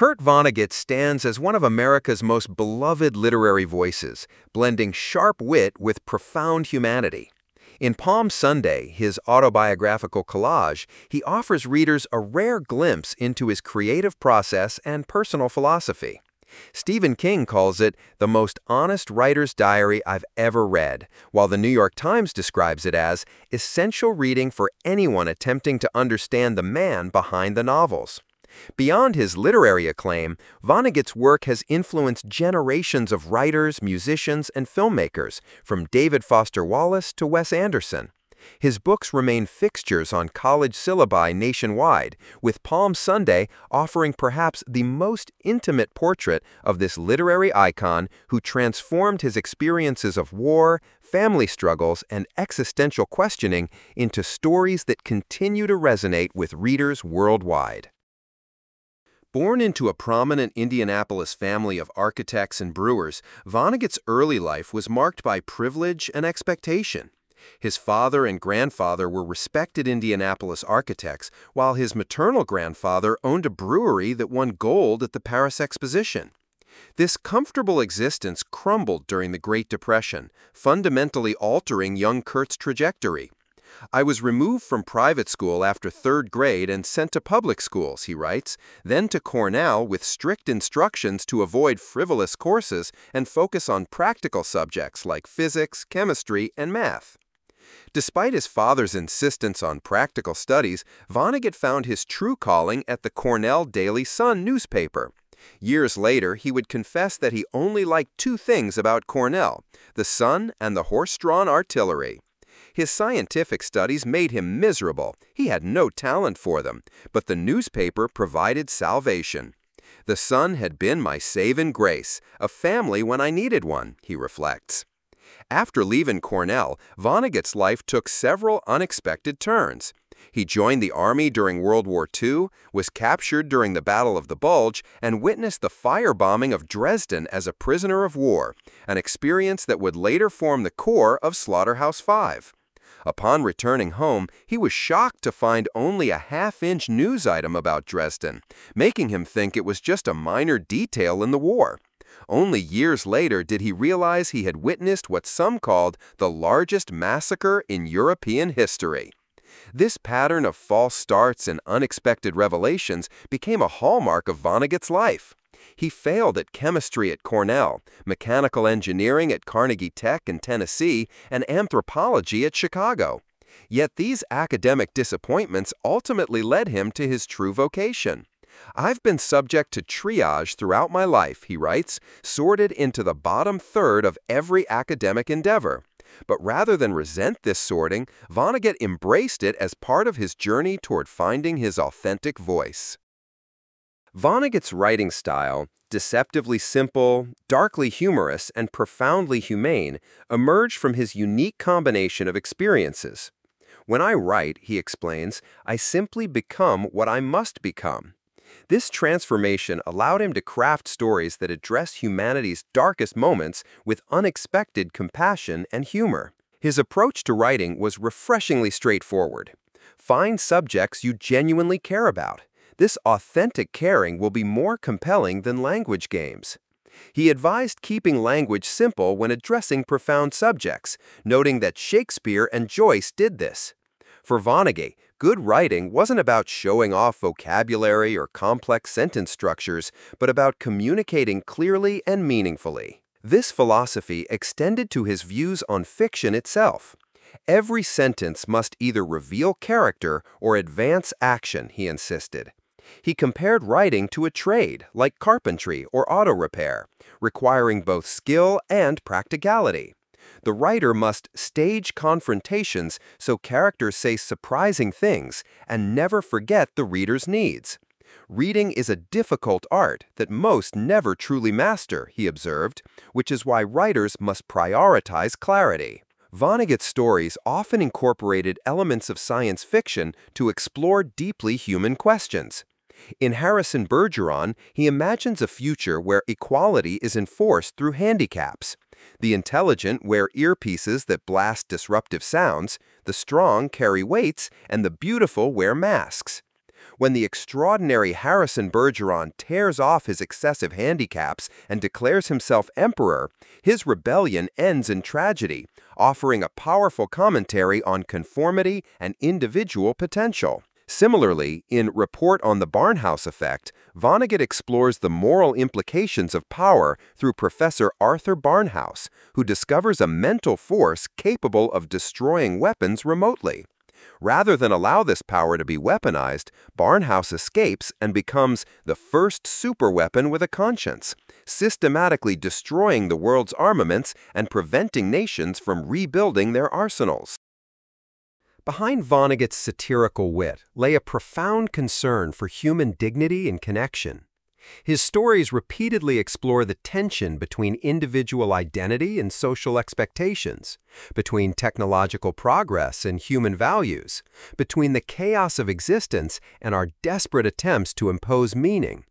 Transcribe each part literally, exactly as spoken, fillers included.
Kurt Vonnegut stands as one of America's most beloved literary voices, blending sharp wit with profound humanity. In Palm Sunday, his autobiographical collage, he offers readers a rare glimpse into his creative process and personal philosophy. Stephen King calls it the most honest writer's diary I've ever read, while the New York Times describes it as essential reading for anyone attempting to understand the man behind the novels. Beyond his literary acclaim, Vonnegut's work has influenced generations of writers, musicians, and filmmakers, from David Foster Wallace to Wes Anderson. His books remain fixtures on college syllabi nationwide, with Palm Sunday offering perhaps the most intimate portrait of this literary icon who transformed his experiences of war, family struggles, and existential questioning into stories that continue to resonate with readers worldwide. Born into a prominent Indianapolis family of architects and brewers, Vonnegut's early life was marked by privilege and expectation. His father and grandfather were respected Indianapolis architects, while his maternal grandfather owned a brewery that won gold at the Paris Exposition. This comfortable existence crumbled during the Great Depression, fundamentally altering young Kurt's trajectory. "I was removed from private school after third grade and sent to public schools," he writes, then to Cornell with strict instructions to avoid frivolous courses and focus on practical subjects like physics, chemistry, and math. Despite his father's insistence on practical studies, Vonnegut found his true calling at the Cornell Daily Sun newspaper. Years later, he would confess that he only liked two things about Cornell: the sun and the horse-drawn artillery. His scientific studies made him miserable. He had no talent for them, but the newspaper provided salvation. "The Sun had been my saving grace, a family when I needed one," he reflects. After leaving Cornell, Vonnegut's life took several unexpected turns. He joined the Army during World War Two, was captured during the Battle of the Bulge, and witnessed the firebombing of Dresden as a prisoner of war, an experience that would later form the core of Slaughterhouse Five. Upon returning home, he was shocked to find only a half-inch news item about Dresden, making him think it was just a minor detail in the war. Only years later did he realize he had witnessed what some called the largest massacre in European history. This pattern of false starts and unexpected revelations became a hallmark of Vonnegut's life. He failed at chemistry at Cornell, mechanical engineering at Carnegie Tech in Tennessee, and anthropology at Chicago. Yet these academic disappointments ultimately led him to his true vocation. "I've been subject to triage throughout my life," he writes, "sorted into the bottom third of every academic endeavor." But rather than resent this sorting, Vonnegut embraced it as part of his journey toward finding his authentic voice. Vonnegut's writing style, deceptively simple, darkly humorous, and profoundly humane, emerged from his unique combination of experiences. "When I write," he explains, "I simply become what I must become." This transformation allowed him to craft stories that address humanity's darkest moments with unexpected compassion and humor. His approach to writing was refreshingly straightforward. Find subjects you genuinely care about. This authentic caring will be more compelling than language games. He advised keeping language simple when addressing profound subjects, noting that Shakespeare and Joyce did this. For Vonnegut, good writing wasn't about showing off vocabulary or complex sentence structures, but about communicating clearly and meaningfully. This philosophy extended to his views on fiction itself. Every sentence must either reveal character or advance action, he insisted. He compared writing to a trade, like carpentry or auto repair, requiring both skill and practicality. The writer must stage confrontations so characters say surprising things and never forget the reader's needs. "Reading is a difficult art that most never truly master," he observed, which is why writers must prioritize clarity. Vonnegut's stories often incorporated elements of science fiction to explore deeply human questions. In Harrison Bergeron, he imagines a future where equality is enforced through handicaps. The intelligent wear earpieces that blast disruptive sounds, the strong carry weights, and the beautiful wear masks. When the extraordinary Harrison Bergeron tears off his excessive handicaps and declares himself emperor, his rebellion ends in tragedy, offering a powerful commentary on conformity and individual potential. Similarly, in Report on the Barnhouse Effect, Vonnegut explores the moral implications of power through Professor Arthur Barnhouse, who discovers a mental force capable of destroying weapons remotely. Rather than allow this power to be weaponized, Barnhouse escapes and becomes the first superweapon with a conscience, systematically destroying the world's armaments and preventing nations from rebuilding their arsenals. Behind Vonnegut's satirical wit lay a profound concern for human dignity and connection. His stories repeatedly explore the tension between individual identity and social expectations, between technological progress and human values, between the chaos of existence and our desperate attempts to impose meaning.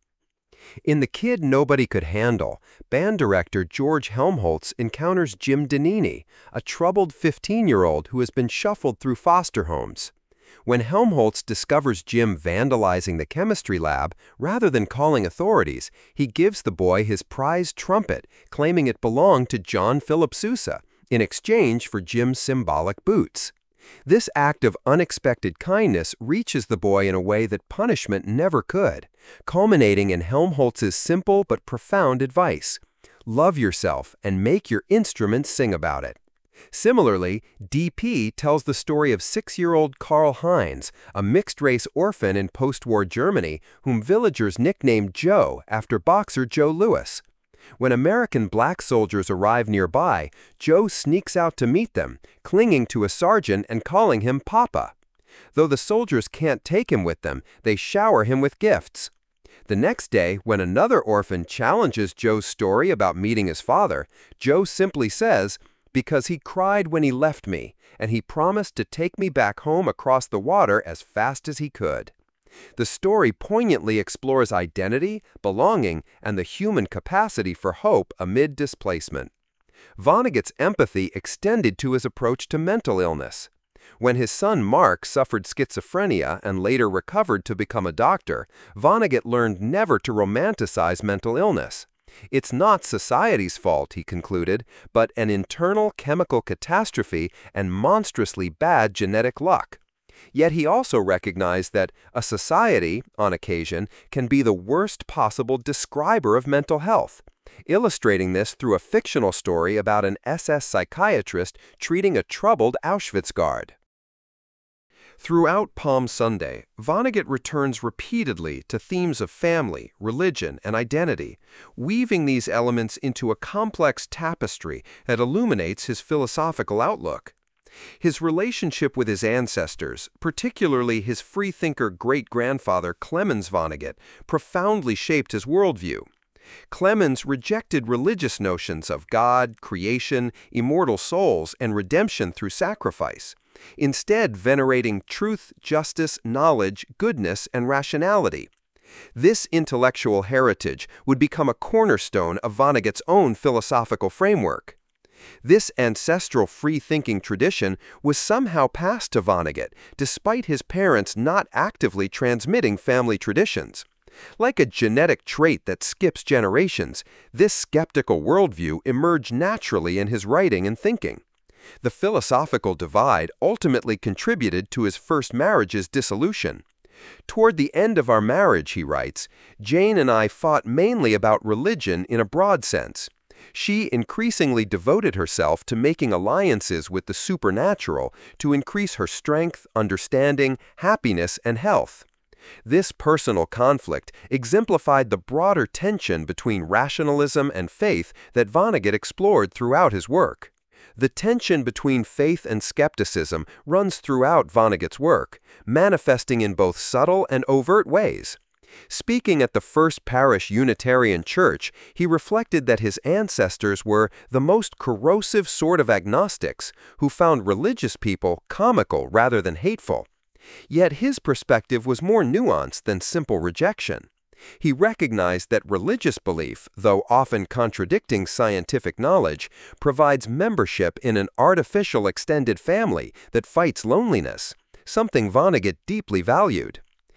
In The Kid Nobody Could Handle, band director George Helmholtz encounters Jim Danini, a troubled fifteen-year-old who has been shuffled through foster homes. When Helmholtz discovers Jim vandalizing the chemistry lab, rather than calling authorities, he gives the boy his prized trumpet, claiming it belonged to John Philip Sousa, in exchange for Jim's symbolic boots. This act of unexpected kindness reaches the boy in a way that punishment never could, culminating in Helmholtz's simple but profound advice: love yourself and make your instruments sing about it. Similarly, D P tells the story of six-year-old Karl Heinz, a mixed-race orphan in post-war Germany whom villagers nicknamed Joe after boxer Joe Louis. When American black soldiers arrive nearby, Joe sneaks out to meet them, clinging to a sergeant and calling him Papa. Though the soldiers can't take him with them, they shower him with gifts. The next day, when another orphan challenges Joe's story about meeting his father, Joe simply says, "Because he cried when he left me, and he promised to take me back home across the water as fast as he could." The story poignantly explores identity, belonging, and the human capacity for hope amid displacement. Vonnegut's empathy extended to his approach to mental illness. When his son Mark suffered schizophrenia and later recovered to become a doctor, Vonnegut learned never to romanticize mental illness. It's not society's fault, he concluded, but an internal chemical catastrophe and monstrously bad genetic luck. Yet he also recognized that a society, on occasion, can be the worst possible describer of mental health, illustrating this through a fictional story about an S S psychiatrist treating a troubled Auschwitz guard. Throughout Palm Sunday, Vonnegut returns repeatedly to themes of family, religion, and identity, weaving these elements into a complex tapestry that illuminates his philosophical outlook. His relationship with his ancestors, particularly his freethinker great-grandfather Clemens Vonnegut, profoundly shaped his worldview. Clemens rejected religious notions of God, creation, immortal souls, and redemption through sacrifice, instead venerating truth, justice, knowledge, goodness, and rationality. This intellectual heritage would become a cornerstone of Vonnegut's own philosophical framework. This ancestral free-thinking tradition was somehow passed to Vonnegut, despite his parents not actively transmitting family traditions. Like a genetic trait that skips generations, this skeptical worldview emerged naturally in his writing and thinking. The philosophical divide ultimately contributed to his first marriage's dissolution. "Toward the end of our marriage," he writes, "Jane and I fought mainly about religion in a broad sense. She increasingly devoted herself to making alliances with the supernatural to increase her strength, understanding, happiness, and health. This personal conflict exemplified the broader tension between rationalism and faith that Vonnegut explored throughout his work. The tension between faith and skepticism runs throughout Vonnegut's work, manifesting in both subtle and overt ways. Speaking at the First Parish Unitarian Church, he reflected that his ancestors were the most corrosive sort of agnostics who found religious people comical rather than hateful. Yet his perspective was more nuanced than simple rejection. He recognized that religious belief, though often contradicting scientific knowledge, provides membership in an artificial extended family that fights loneliness, something Vonnegut deeply valued.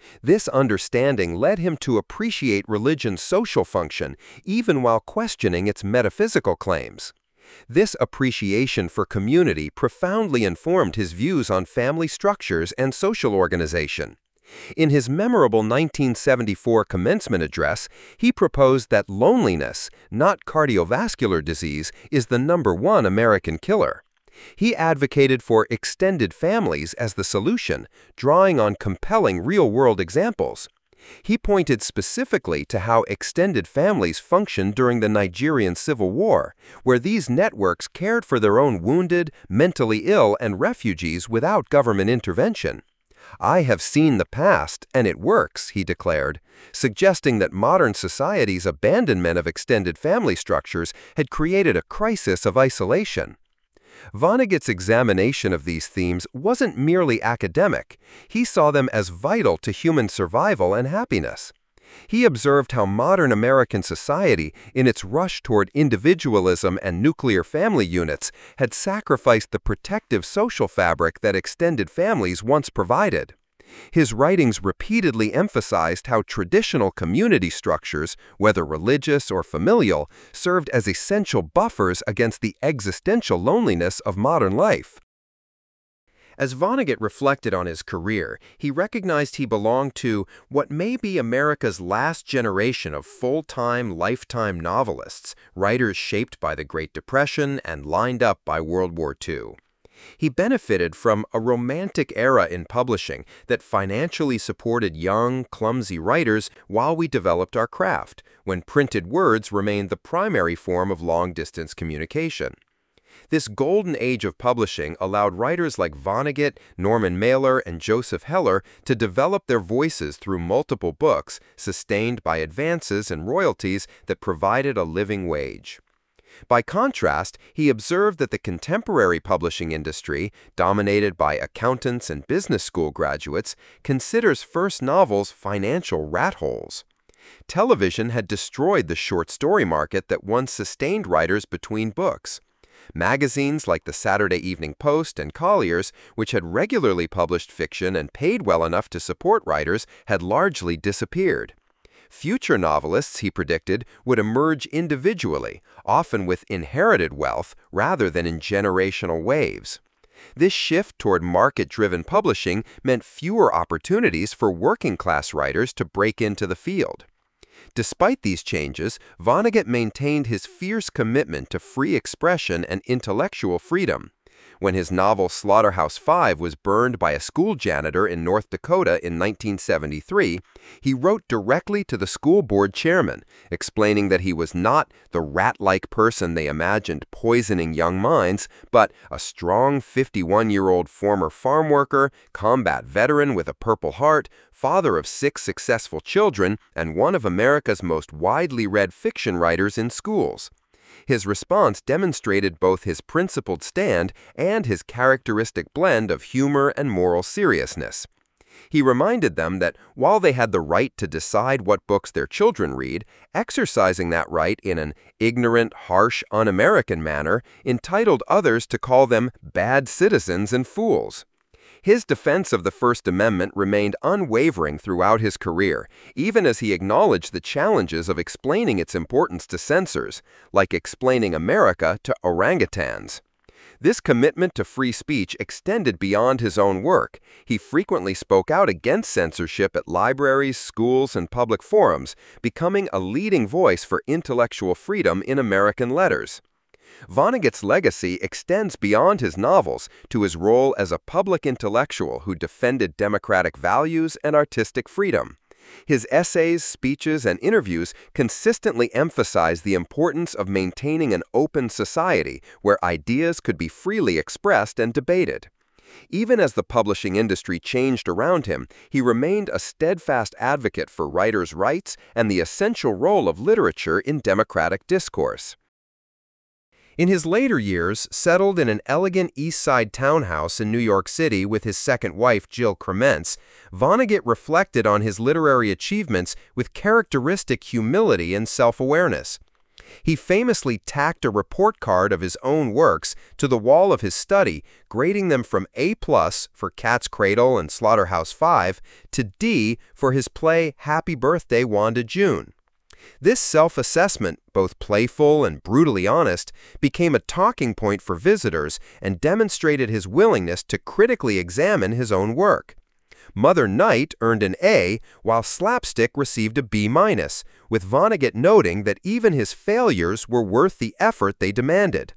This understanding led him to appreciate religion's social function, even while questioning its metaphysical claims. This appreciation for community profoundly informed his views on family structures and social organization. In his memorable nineteen seventy-four commencement address, he proposed that loneliness, not cardiovascular disease, is the number one American killer. He advocated for extended families as the solution, drawing on compelling real-world examples. He pointed specifically to how extended families functioned during the Nigerian Civil War, where these networks cared for their own wounded, mentally ill, and refugees without government intervention. "I have seen the past, and it works," he declared, suggesting that modern society's abandonment of extended family structures had created a crisis of isolation. Vonnegut's examination of these themes wasn't merely academic. He saw them as vital to human survival and happiness. He observed how modern American society, in its rush toward individualism and nuclear family units, had sacrificed the protective social fabric that extended families once provided. His writings repeatedly emphasized how traditional community structures, whether religious or familial, served as essential buffers against the existential loneliness of modern life. As Vonnegut reflected on his career, he recognized he belonged to what may be America's last generation of full-time, lifetime novelists, writers shaped by the Great Depression and lined up by World War Two. He benefited from a romantic era in publishing that financially supported young, clumsy writers while we developed our craft, when printed words remained the primary form of long-distance communication. This golden age of publishing allowed writers like Vonnegut, Norman Mailer, and Joseph Heller to develop their voices through multiple books, sustained by advances and royalties that provided a living wage. By contrast, he observed that the contemporary publishing industry, dominated by accountants and business school graduates, considers first novels financial rat holes. Television had destroyed the short story market that once sustained writers between books. Magazines like the Saturday Evening Post and Collier's, which had regularly published fiction and paid well enough to support writers, had largely disappeared. Future novelists, he predicted, would emerge individually, often with inherited wealth rather than in generational waves. This shift toward market-driven publishing meant fewer opportunities for working-class writers to break into the field. Despite these changes, Vonnegut maintained his fierce commitment to free expression and intellectual freedom. When his novel Slaughterhouse Five was burned by a school janitor in North Dakota in nineteen seventy-three, he wrote directly to the school board chairman, explaining that he was not the rat-like person they imagined poisoning young minds, but a strong fifty-one-year-old former farm worker, combat veteran with a Purple Heart, father of six successful children, and one of America's most widely read fiction writers in schools. His response demonstrated both his principled stand and his characteristic blend of humor and moral seriousness. He reminded them that while they had the right to decide what books their children read, exercising that right in an ignorant, harsh, un-American manner entitled others to call them bad citizens and fools. His defense of the First Amendment remained unwavering throughout his career, even as he acknowledged the challenges of explaining its importance to censors, like explaining America to orangutans. This commitment to free speech extended beyond his own work. He frequently spoke out against censorship at libraries, schools, and public forums, becoming a leading voice for intellectual freedom in American letters. Vonnegut's legacy extends beyond his novels to his role as a public intellectual who defended democratic values and artistic freedom. His essays, speeches, and interviews consistently emphasize the importance of maintaining an open society where ideas could be freely expressed and debated. Even as the publishing industry changed around him, he remained a steadfast advocate for writers' rights and the essential role of literature in democratic discourse. In his later years, settled in an elegant East Side townhouse in New York City with his second wife, Jill Krementz, Vonnegut reflected on his literary achievements with characteristic humility and self-awareness. He famously tacked a report card of his own works to the wall of his study, grading them from A plus for Cat's Cradle and Slaughterhouse-Five to D for his play Happy Birthday, Wanda June. This self-assessment, both playful and brutally honest, became a talking point for visitors and demonstrated his willingness to critically examine his own work. Mother Night earned an A, while Slapstick received a B minus, with Vonnegut noting that even his failures were worth the effort they demanded.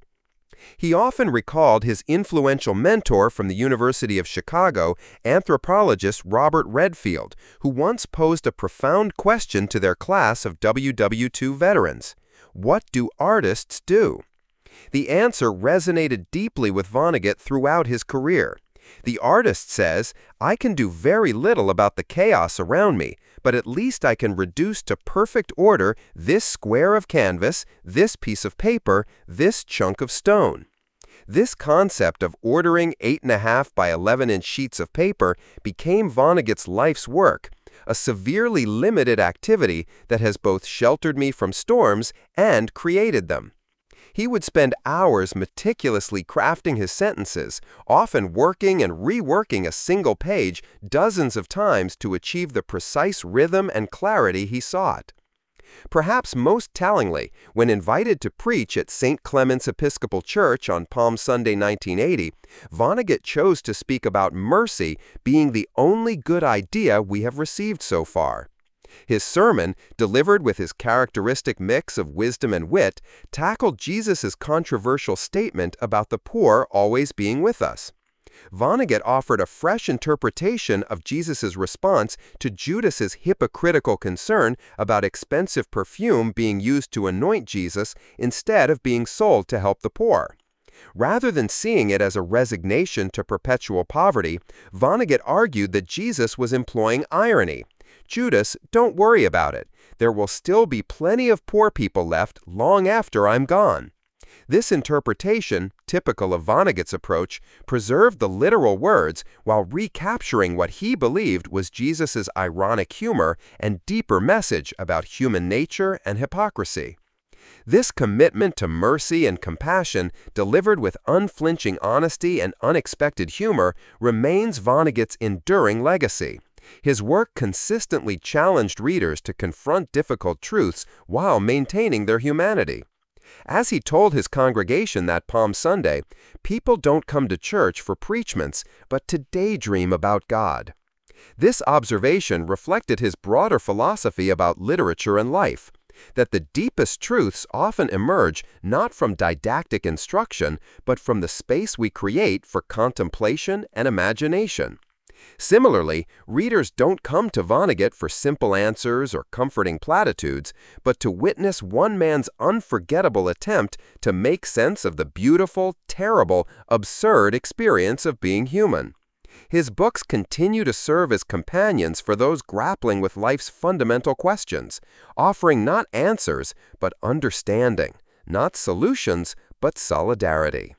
He often recalled his influential mentor from the University of Chicago, anthropologist Robert Redfield, who once posed a profound question to their class of W W two veterans: "What do artists do?" The answer resonated deeply with Vonnegut throughout his career. The artist says, "I can do very little about the chaos around me, but at least I can reduce to perfect order this square of canvas, this piece of paper, this chunk of stone." This concept of ordering eight and a half by eleven inch sheets of paper became Vonnegut's life's work, a severely limited activity that has both sheltered me from storms and created them. He would spend hours meticulously crafting his sentences, often working and reworking a single page dozens of times to achieve the precise rhythm and clarity he sought. Perhaps most tellingly, when invited to preach at Saint Clement's Episcopal Church on Palm Sunday nineteen eighty, Vonnegut chose to speak about mercy being the only good idea we have received so far. His sermon, delivered with his characteristic mix of wisdom and wit, tackled Jesus' controversial statement about the poor always being with us. Vonnegut offered a fresh interpretation of Jesus' response to Judas's hypocritical concern about expensive perfume being used to anoint Jesus instead of being sold to help the poor. Rather than seeing it as a resignation to perpetual poverty, Vonnegut argued that Jesus was employing irony. "Judas, don't worry about it. There will still be plenty of poor people left long after I'm gone." This interpretation, typical of Vonnegut's approach, preserved the literal words while recapturing what he believed was Jesus' ironic humor and deeper message about human nature and hypocrisy. This commitment to mercy and compassion, delivered with unflinching honesty and unexpected humor, remains Vonnegut's enduring legacy. His work consistently challenged readers to confront difficult truths while maintaining their humanity. As he told his congregation that Palm Sunday, "People don't come to church for preachments, but to daydream about God." This observation reflected his broader philosophy about literature and life, that the deepest truths often emerge not from didactic instruction, but from the space we create for contemplation and imagination. Similarly, readers don't come to Vonnegut for simple answers or comforting platitudes, but to witness one man's unforgettable attempt to make sense of the beautiful, terrible, absurd experience of being human. His books continue to serve as companions for those grappling with life's fundamental questions, offering not answers, but understanding, not solutions, but solidarity.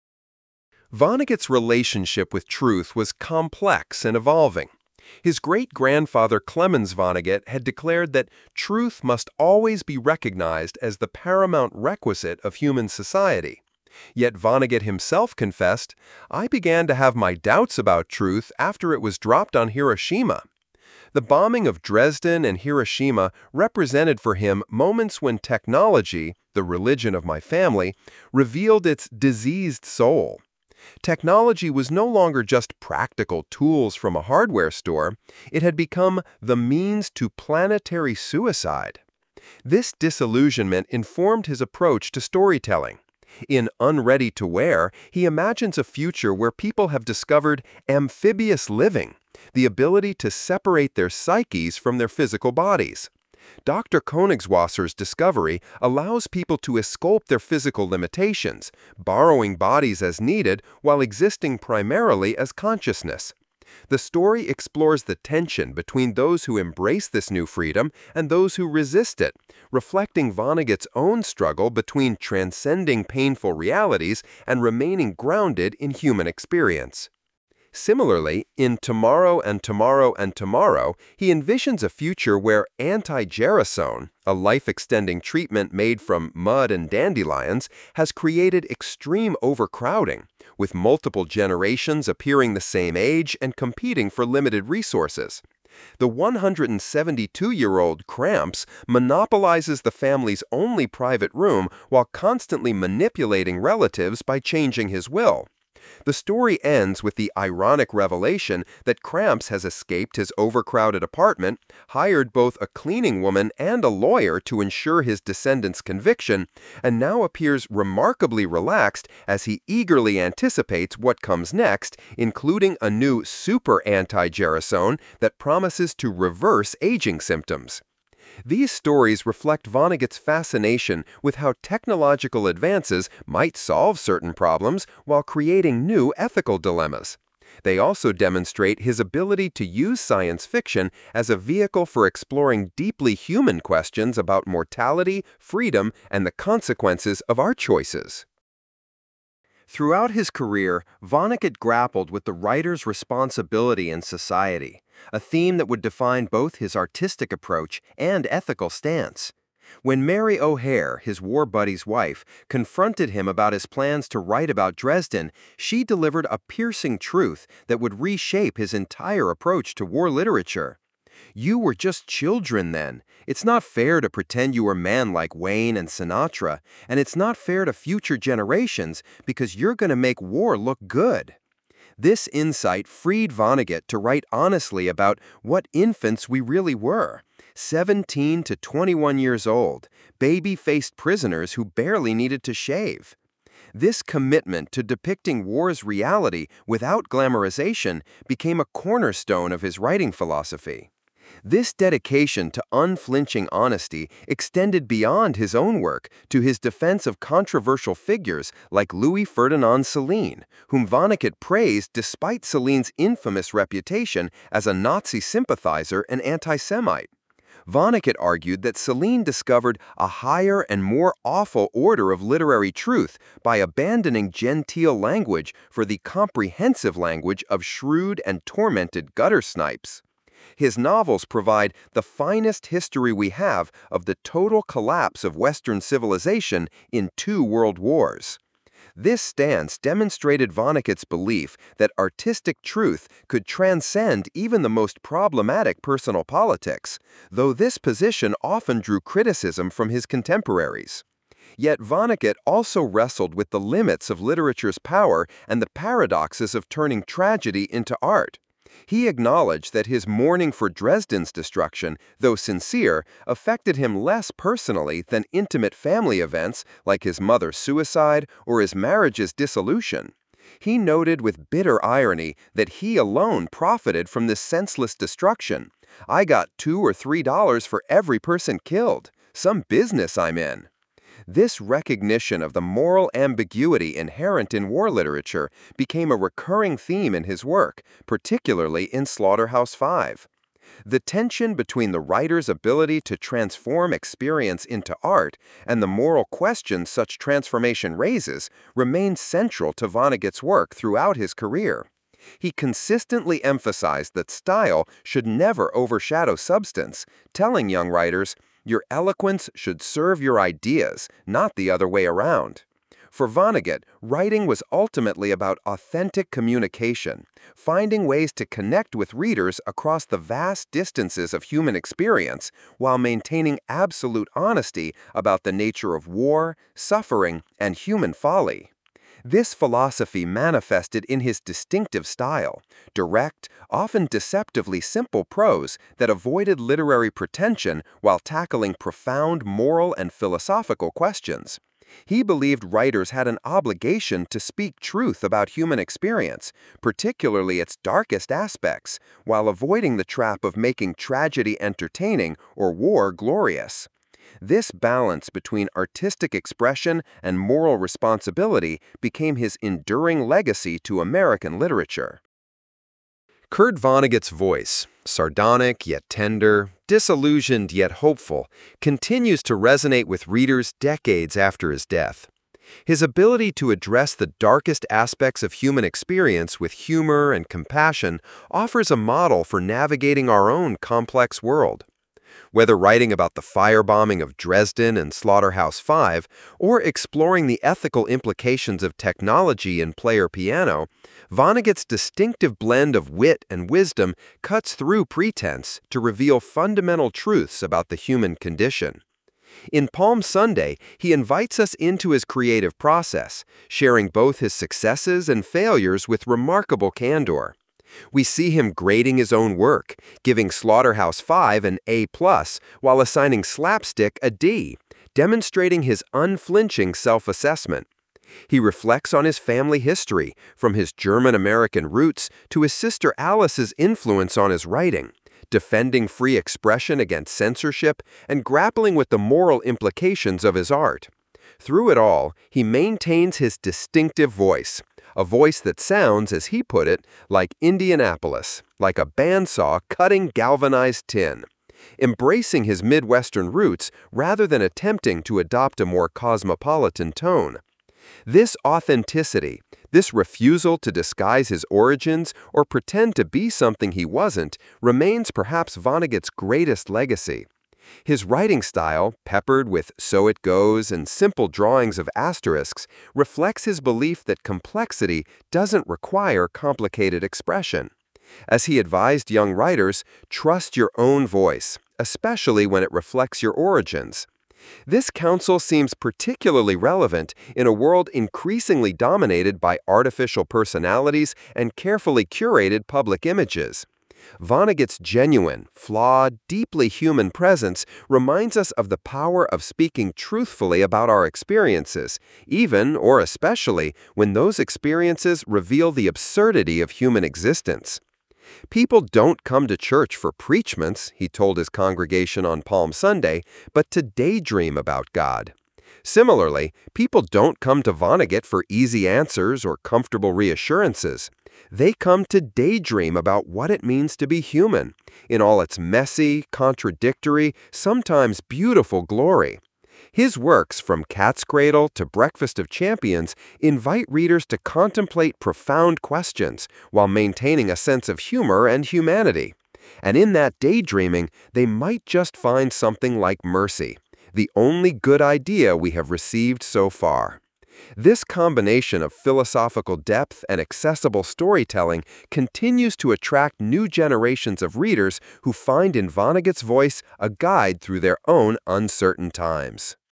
Vonnegut's relationship with truth was complex and evolving. His great-grandfather Clemens Vonnegut had declared that truth must always be recognized as the paramount requisite of human society. Yet Vonnegut himself confessed, "I began to have my doubts about truth after it was dropped on Hiroshima." The bombing of Dresden and Hiroshima represented for him moments when technology, the religion of my family, revealed its diseased soul. Technology was no longer just practical tools from a hardware store, it had become the means to planetary suicide. This disillusionment informed his approach to storytelling. In Unready to Wear, he imagines a future where people have discovered amphibious living, the ability to separate their psyches from their physical bodies. Doctor Koenigswasser's discovery allows people to escape their physical limitations, borrowing bodies as needed while existing primarily as consciousness. The story explores the tension between those who embrace this new freedom and those who resist it, reflecting Vonnegut's own struggle between transcending painful realities and remaining grounded in human experience. Similarly, in Tomorrow and Tomorrow and Tomorrow, he envisions a future where anti-gerasone, a life-extending treatment made from mud and dandelions, has created extreme overcrowding, with multiple generations appearing the same age and competing for limited resources. The one hundred seventy-two-year-old Cramps monopolizes the family's only private room while constantly manipulating relatives by changing his will. The story ends with the ironic revelation that Cramps has escaped his overcrowded apartment, hired both a cleaning woman and a lawyer to ensure his descendants' conviction, and now appears remarkably relaxed as he eagerly anticipates what comes next, including a new super anti-gerasone that promises to reverse aging symptoms. These stories reflect Vonnegut's fascination with how technological advances might solve certain problems while creating new ethical dilemmas. They also demonstrate his ability to use science fiction as a vehicle for exploring deeply human questions about mortality, freedom, and the consequences of our choices. Throughout his career, Vonnegut grappled with the writer's responsibility in society, a theme that would define both his artistic approach and ethical stance. When Mary O'Hare, his war buddy's wife, confronted him about his plans to write about Dresden, she delivered a piercing truth that would reshape his entire approach to war literature. "You were just children then. It's not fair to pretend you were men like Wayne and Sinatra, and it's not fair to future generations because you're going to make war look good." This insight freed Vonnegut to write honestly about what infants we really were, seventeen to twenty-one years old, baby-faced prisoners who barely needed to shave. This commitment to depicting war's reality without glamorization became a cornerstone of his writing philosophy. This dedication to unflinching honesty extended beyond his own work to his defense of controversial figures like Louis Ferdinand Céline, whom Vonnegut praised despite Céline's infamous reputation as a Nazi sympathizer and anti-Semite. Vonnegut argued that Céline discovered a higher and more awful order of literary truth by abandoning genteel language for the comprehensive language of shrewd and tormented gutter snipes. His novels provide the finest history we have of the total collapse of Western civilization in two world wars. This stance demonstrated Vonnegut's belief that artistic truth could transcend even the most problematic personal politics, though this position often drew criticism from his contemporaries. Yet Vonnegut also wrestled with the limits of literature's power and the paradoxes of turning tragedy into art. He acknowledged that his mourning for Dresden's destruction, though sincere, affected him less personally than intimate family events like his mother's suicide or his marriage's dissolution. He noted with bitter irony that he alone profited from this senseless destruction. "I got two or three dollars for every person killed. Some business I'm in." This recognition of the moral ambiguity inherent in war literature became a recurring theme in his work, particularly in Slaughterhouse-Five. The tension between the writer's ability to transform experience into art and the moral questions such transformation raises remained central to Vonnegut's work throughout his career. He consistently emphasized that style should never overshadow substance, telling young writers, "Your eloquence should serve your ideas, not the other way around." For Vonnegut, writing was ultimately about authentic communication, finding ways to connect with readers across the vast distances of human experience while maintaining absolute honesty about the nature of war, suffering, and human folly. This philosophy manifested in his distinctive style, direct, often deceptively simple prose that avoided literary pretension while tackling profound moral and philosophical questions. He believed writers had an obligation to speak truth about human experience, particularly its darkest aspects, while avoiding the trap of making tragedy entertaining or war glorious. This balance between artistic expression and moral responsibility became his enduring legacy to American literature. Kurt Vonnegut's voice, sardonic yet tender, disillusioned yet hopeful, continues to resonate with readers decades after his death. His ability to address the darkest aspects of human experience with humor and compassion offers a model for navigating our own complex world. Whether writing about the firebombing of Dresden and Slaughterhouse Five, or exploring the ethical implications of technology in Player Piano, Vonnegut's distinctive blend of wit and wisdom cuts through pretense to reveal fundamental truths about the human condition. In Palm Sunday, he invites us into his creative process, sharing both his successes and failures with remarkable candor. We see him grading his own work, giving Slaughterhouse Five an A plus, while assigning Slapstick a D, demonstrating his unflinching self-assessment. He reflects on his family history, from his German-American roots to his sister Alice's influence on his writing, defending free expression against censorship and grappling with the moral implications of his art. Through it all, he maintains his distinctive voice, a voice that sounds, as he put it, like Indianapolis, like a bandsaw cutting galvanized tin, embracing his Midwestern roots rather than attempting to adopt a more cosmopolitan tone. This authenticity, this refusal to disguise his origins or pretend to be something he wasn't, remains perhaps Vonnegut's greatest legacy. His writing style, peppered with "so it goes" and simple drawings of asterisks, reflects his belief that complexity doesn't require complicated expression. As he advised young writers, trust your own voice, especially when it reflects your origins. This counsel seems particularly relevant in a world increasingly dominated by artificial personalities and carefully curated public images. Vonnegut's genuine, flawed, deeply human presence reminds us of the power of speaking truthfully about our experiences, even, or especially, when those experiences reveal the absurdity of human existence. People don't come to church for preachments, he told his congregation on Palm Sunday, but to daydream about God. Similarly, people don't come to Vonnegut for easy answers or comfortable reassurances. They come to daydream about what it means to be human, in all its messy, contradictory, sometimes beautiful glory. His works, from Cat's Cradle to Breakfast of Champions, invite readers to contemplate profound questions while maintaining a sense of humor and humanity. And in that daydreaming, they might just find something like mercy, the only good idea we have received so far. This combination of philosophical depth and accessible storytelling continues to attract new generations of readers who find in Vonnegut's voice a guide through their own uncertain times.